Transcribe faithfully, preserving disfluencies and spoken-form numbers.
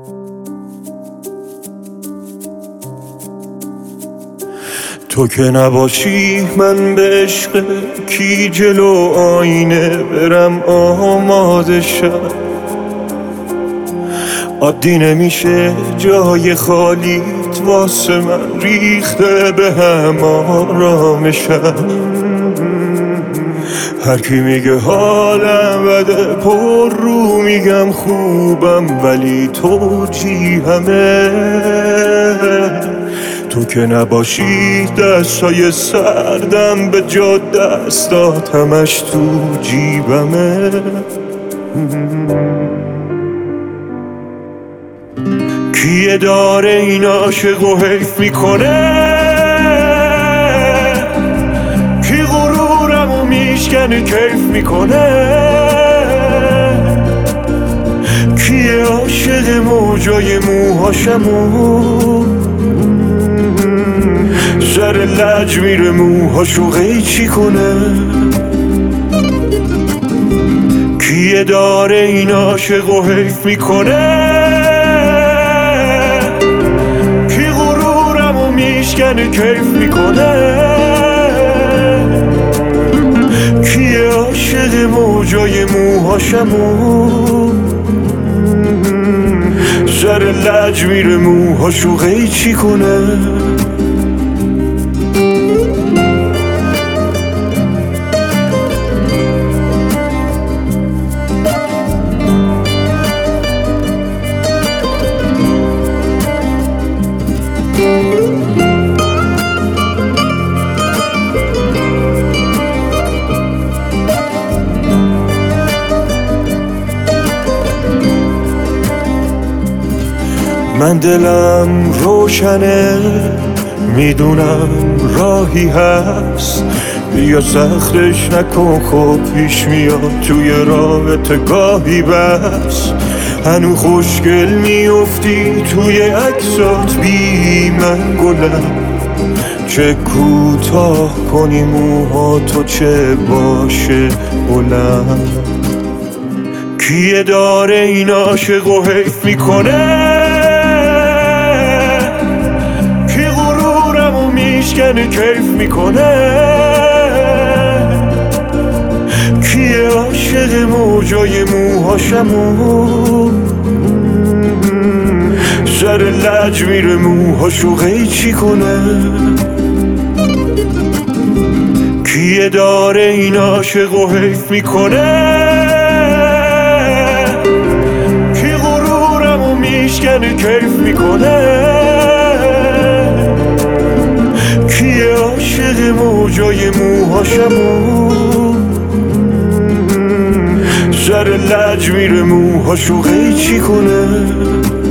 تو که نباشی من به عشق کی جلو آینه برم آماده شم. عادی نمیشه جای خالیت واسه من ریخته به هم آرامشم. هر کی میگه حالم بده پر رو میگم خوبم، ولی تو جیهمه. تو که نباشی دستای سردم به جا دستات همش تو جیبمه. کیه داره این عاشق و حیف میکنه؟ کی غرورمو میشکنه کیف میکنه؟ کیه عاشق موجای موهاشمو سر لج میره موهاشو قیچی کنه؟ کیه داره این عاشق و حیف میکنه؟ کی غرورمو میشکنه کیف میکنه؟ کیه عاشق موجای موهاشمو سر لج میره موهاشو قیچی کنه؟ من دلم روشنه میدونم راهی هست، بیا سختش نکن خب پیش میاد توی رابطه گاهی بس. هنو خوشگل میافتی توی عکسات بی من گلم، چه کوتاه کنی موها تو چه باشه بلند. کیه داره این عاشق و حیف میکنه؟ کی غرورمو میشکنه کیف میکنه؟ کیه عاشق موجای موهاشمو سر لج میره موهاشو قیچی کنه؟ کیه داره این عاشق و حیف میکنه؟ میشکنه کیف میکنه؟ کیه عاشق موجای موهاشمو سر لج میره موهاشو قیچی کنه؟